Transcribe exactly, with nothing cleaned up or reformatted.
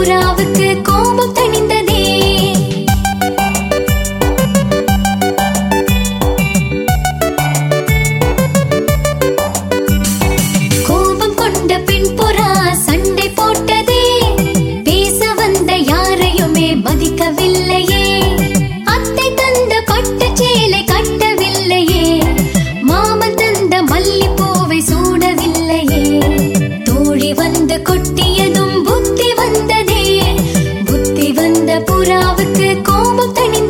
புறாவுக்கு கோபம் தணிந்ததே. கோபம் கொண்ட பெண் புறா சண்டை போட்டதே. பேச வந்த யாரையுமே மதிக்கவில்லையே. அத்தை தந்த பட்டு சேலை கட்டவில்லையே. மாமன் தந்த மல்லிப்பூவை சூடவில்லையே. தோழி வந்து கொட்டியதும் புத்தி வந்ததே. புத்தி வந்த புறாவுக்கு கோபம் தணி